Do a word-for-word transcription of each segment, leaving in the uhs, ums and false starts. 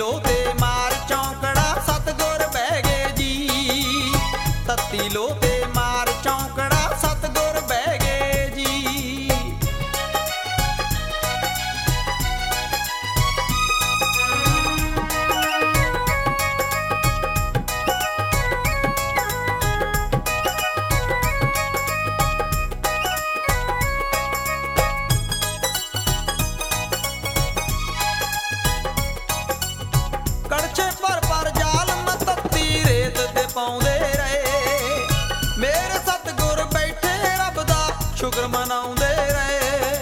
लो ते मार चौंकड़ा सतगुर बह गए जी। तत्ती लो ते मार चौंकड़ा सतगुर बह गए जी। कड़छे पर पर जालम तत्ती रेत ते पाउंदे रहे। मेरे सतगुर बैठे रब दा शुक्र मनाउंदे रहे।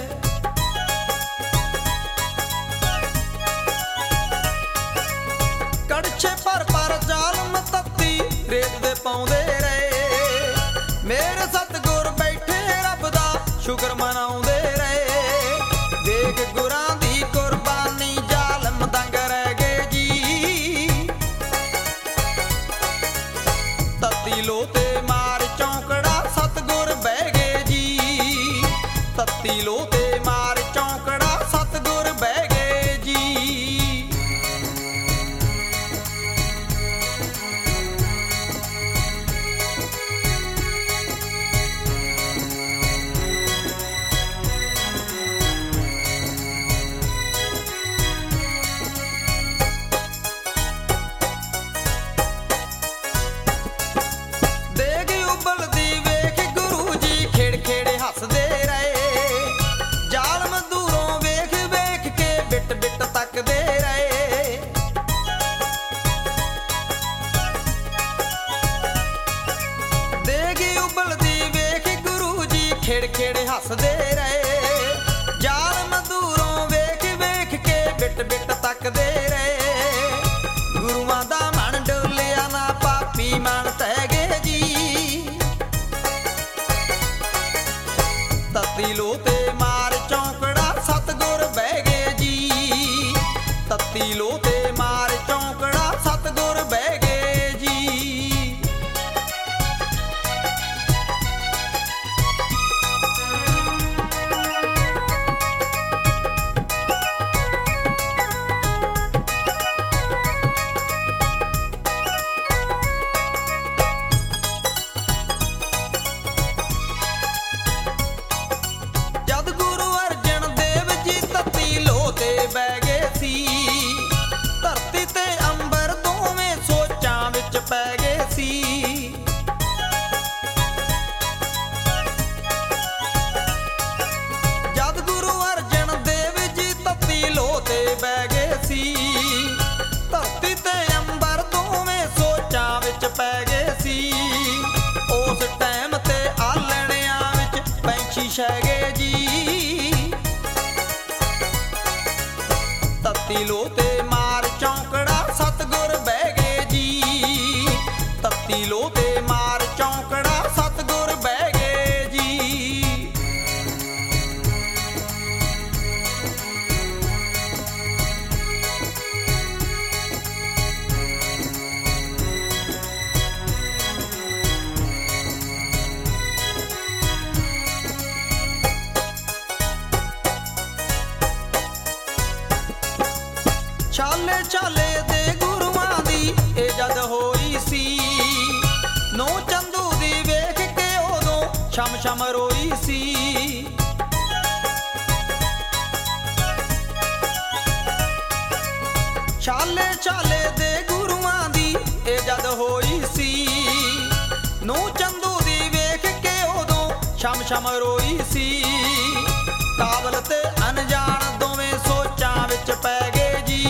कड़छे पर पर जालम तत्ती रेत ते पाउंदे रहे। मेरे सतगुर बैठे रब दा शुक्र मनाउंदे रहे। देख गुरां दी कुर्बानी जालम दंग रह गए जी। तत्ती लो ते मार चौंकड़ा सतगुर बह गए जी। तत्ती लो ते मार चौंकड़ा सतगुर बह गए जी। देगी उबलदी वेख गुरु जी खेड़ खेड़े हसदे रहे। जालम दूरों वेख वेख के बिट बिट तकदे रहे। देगी उबलदी वेख गुरु जी खेड़ खेड़े हसदे रहे। जालम दूरों वेख वेख के बिट बिट तकदे रहे। गुरुआं दा मन डोलिया ना पापी मन तह गए जी। तत्ती लो ते मार चौंकड़ा सतगुर बह गए जी। तत्ती लो ते मार चौंकड़ा सतगुर बह गए जी। जद गुरु अर्जन देव जी तत्ती लो ते बह गए सी। धरती ते अंबर दोवें सोचां विच पै गए सी। जद गुरु अर्जन देव जी तत्ती लो ते बह गए सी। धरती ते अंबर दोवें सोचां विच पै गए सी। उस टाइम ते आलणियां विच पैंछी छह गए जी। तत्ती लो ते मार चौंकड़ा सतगुर बह गए जी। तत्ती लो ते मार चौंकड़ा सतगुर बह गए जी। छाले छाले दे गुरुआं दी ए जद होई सी। नौ चंदू दी वेख के उदों छम छम रोई सी। छाले छाले दे गुरुआं दी ए जद होई सी। नौ चंदू दी वेख के उदों छम छम रोई सी। काबल ते अनजान दोवें सोचां विच पै गए जी।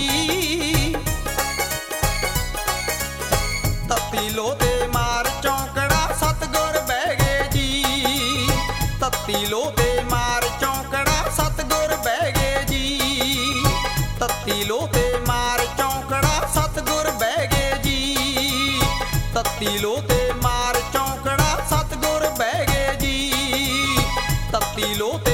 तत्ती लो ते मार चौंकड़ा सतगुर बह गए जी। तत्ती लो ते मार चौंकड़ा सतगुर बह गए जी। तत्ती लो ते मार चौंकड़ा सतगुर बह गए जी। तत्ती लो ते मार चौंकड़ा सतगुर बह गए जी। तत्ती लो ते